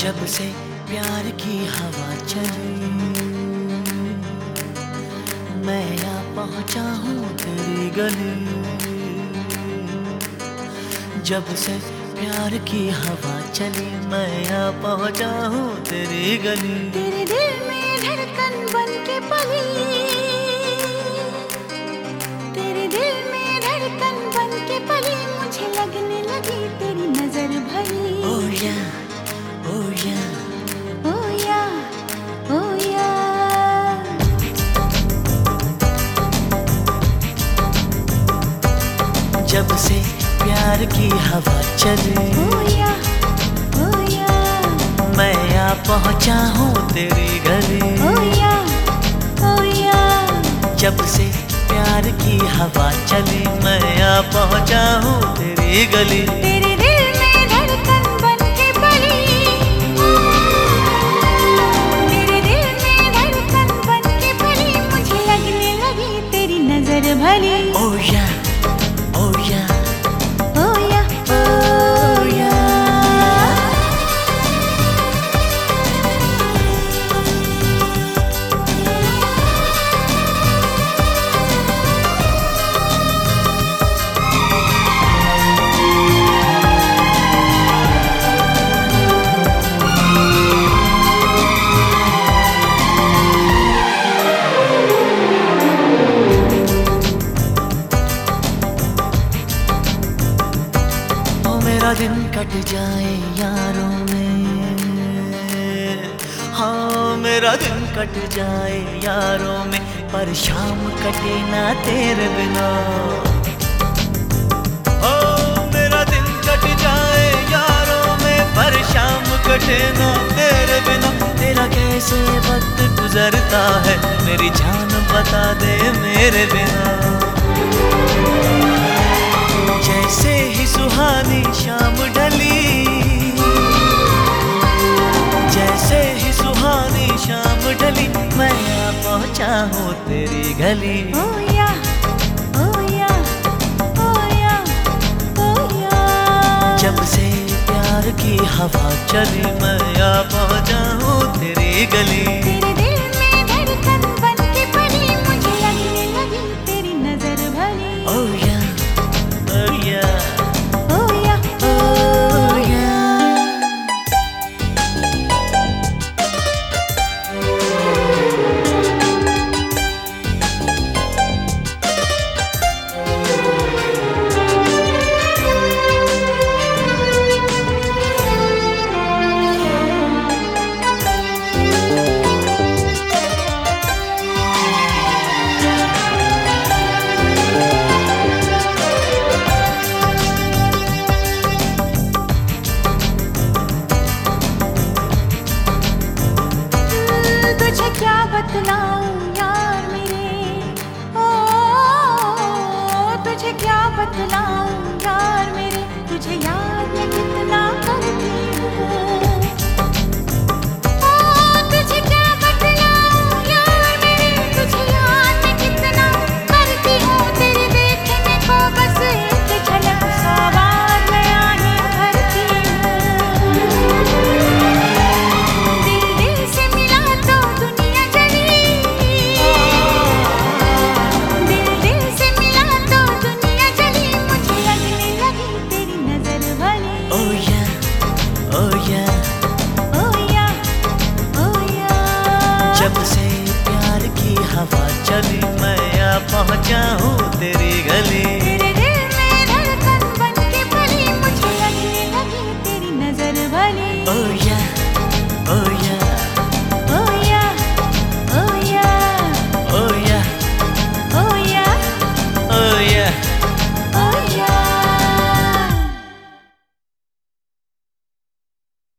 जब से प्यार की हवा चली, मैं आ पहुंचा हूँ तेरी गली। जब से प्यार की हवा चली, मैं आ पहुंचा हूँ तेरी गली। तेरे दिल में धड़कन बन के पली, तेरे दिल में धड़कन बन के पली, मुझे लगने लगी तेरी नजर भरी। Oh yeah, oh yeah, oh yeah, oh yeah। जब से प्यार की हवा चली, oh yeah, oh yeah। मैं आ पहुंचा हूँ तेरी गली। oh yeah, oh yeah। जब से प्यार की हवा चली, मैं आ पहुंचा हूँ तेरी गली। तेरे दिल में धड़कन बन के पली, तेरे दिल में धड़कन बन के पली, मुझे लगने लगी तेरी नजर भली। Oh yeah, oh yeah, oh yeah, oh yeah। मेरा दिन कट जाए यारों में, हाँ मेरा दिन कट जाए यारों में, पर शाम कटे ना तेरे बिना। ओ मेरा दिन कट जाए यारों में, पर शाम कटे ना तेरे बिना। तेरा कैसे वक्त गुजरता है, मेरी जान बता दे मेरे बिना। जैसे ही सुहानी शाम ढली, जैसे ही सुहानी शाम ढली, मैं आ पहुंचा हूँ तेरी गली। oh yeah, oh yeah, oh yeah, oh yeah। जब से प्यार की हवा चली, मैं आ पहुंचा हूँ तेरी गली। तेरे दिल में धड़कन बन के पली, मुझे लगने लगी तेरी नजर भली। Oh yeah, oh yeah, oh yeah, oh yeah। तुझे क्या बतलाऊं यार मेरे, ओ तुझे क्या बतलाऊं यार मेरे, तुझे याद मैं कितना करती हूँ। ओ तुझे क्या बतलाऊं यार मेरे, तुझे याद मैं कितना करती हूँ। तेरे देखने को बस एक झलक, 100 बार मैं आहें भरती हूँ। दिल दिल से मिला तो दुनिया जली, दिल दिल से मिला तो दुनिया जली, मुझे लगने लगी तेरी नजर भली। Oh yeah, oh yeah, oh yeah, oh yeah। जब से